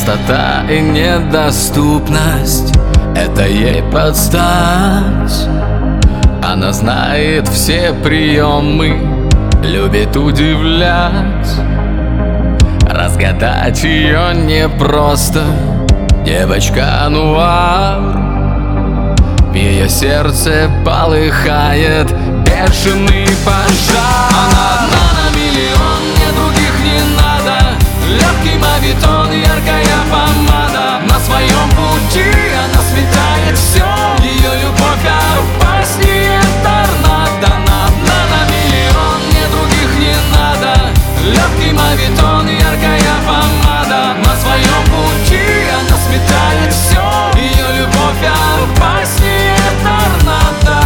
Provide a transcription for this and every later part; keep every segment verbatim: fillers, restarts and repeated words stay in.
Простота и недоступность — это ей подстать. Она знает все приемы, любит удивлять. Разгадать ее непросто, девочка нуар. В ее сердце полыхает бешеный пожар. Она одна на миллион, мне других не надо. Легкий моветон, яркая помада. На своем пути она сметает все. Ее любовь опаснее торнадо. Она одна на миллион, мне других не надо. Легкий моветон, яркая помада. На своем пути она сметает все. Ее любовь опаснее торнадо.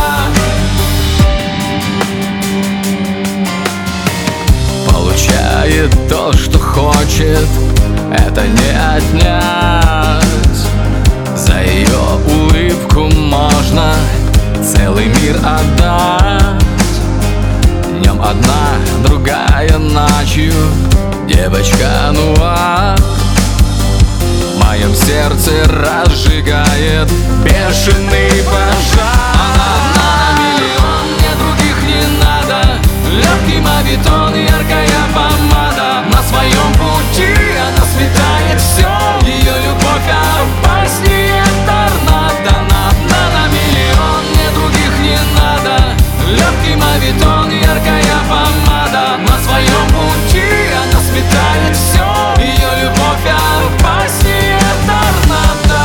Получает то, что хочет, это не отнять. За ее улыбку можно целый мир отдать. Днем одна, другая ночью, девочка нуар. В моем сердце разжигает бешеный пожар. Она одна на миллион, мне других не надо. Легкий моветон, яркая помада. На своем пути она сметает все. Ее любовь опаснее торнадо. Она одна на миллион, мне других не надо. Легкий моветон, яркая помада. На своем пути она сметает все. Ее любовь опаснее торнадо.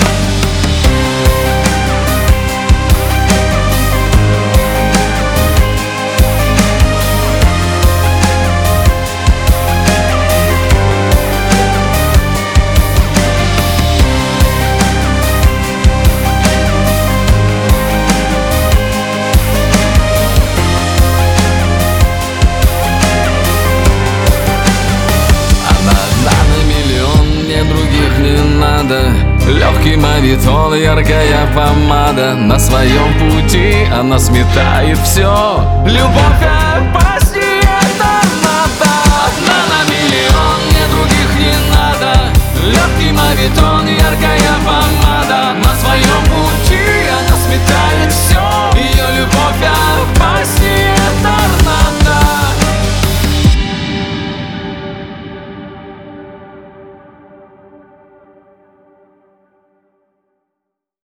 Легкий моветон, яркая помада. На своем пути она сметает все. Любовь опаснее торнадо. Одна на миллион, мне других не надо. Легкий моветон, яркая помада. На своем